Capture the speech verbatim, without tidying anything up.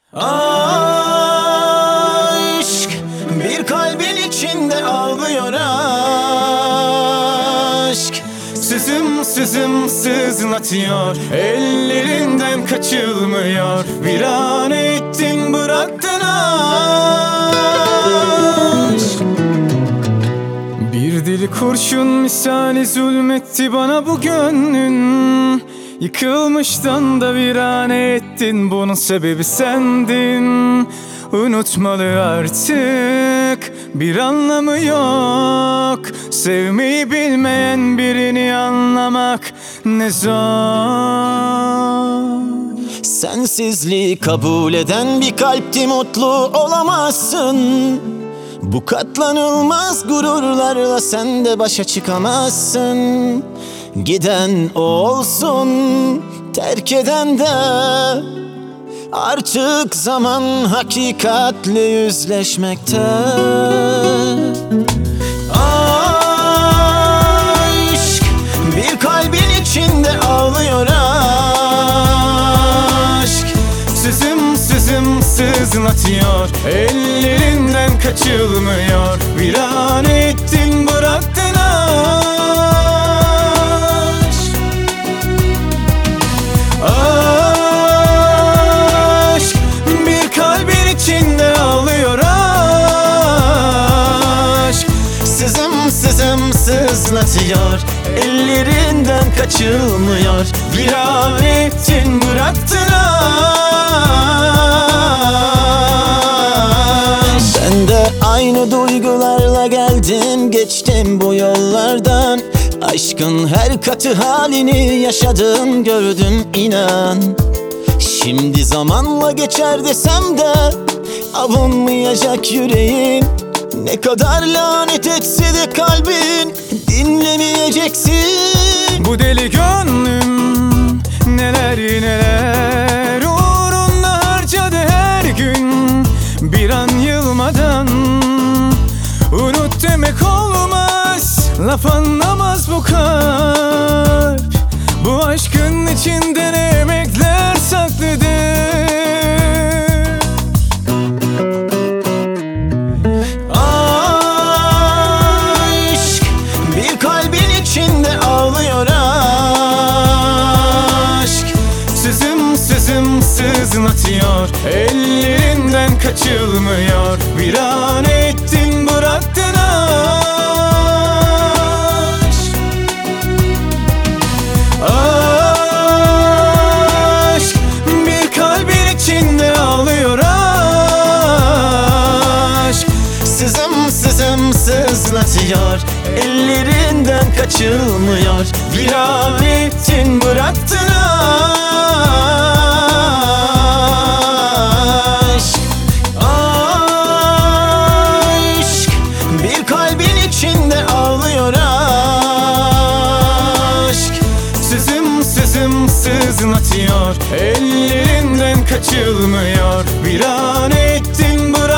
Aşk bir kalbin içinde ağlıyor aşk. Sızım sızım sızlatıyor, ellerinden kaçılmıyor. Virane ettin bıraktın aşk. Bir deli kurşun misali zulmetti bana bu gönlün. Yıkılmıştan da virane ettin, bunun sebebi sendin. Unutmalı artık, bir anlamı yok. Sevmeyi bilmeyen birini anlamak ne zor. Sensizliği kabul eden bir kalpti, mutlu olamazsın. Bu katlanılmaz gururlarla sen de başa çıkamazsın. Giden o olsun, terk eden de. Artık zaman hakikatle yüzleşmekte. Aşk bir kalbin içinde ağlıyor aşk. Sızım sızım sızlatıyor, ellerinden kaçılmıyor. Virane ettin bıraktın aşk. Aşk bir kalbin içinde ağlıyor aşk. Sızım sızım sızlatıyor, ellerinden kaçılmıyor. Virane ettin bıraktın aşk. Ben de aynı duygularla geldim geçtim bu yollardan. Aşkın her katı halini yaşadım gördüm inan. Şimdi zamanla geçer desem de avunmayacak yüreğim. Ne kadar lanet etse de kalbin dinlemeyeceksin. Bu deli gönlüm neler neler uğruna harcadı her gün. Bir an yılmadan unut demek olmaz. Laf anlamaz bu kalp. Bu aşkın içinde ne emekler saklıdır. Aşk bir kalbin içinde ağlıyor aşk. Sızım sızım sızlatıyor, ellerinden kaçılmıyor. Virane ettin bıraktın aşk. Aşk bir kalbin içinde ağlıyor aşk. Sızım sızım sızlatıyor, ellerinden kaçılmıyor. Virane ettin bıraktın aşk. Aşk bir kalbin içinde ağlıyor aşk. Sızım sızım sızlatıyor, ellerinden kaçılmıyor. Virane ettin bıraktın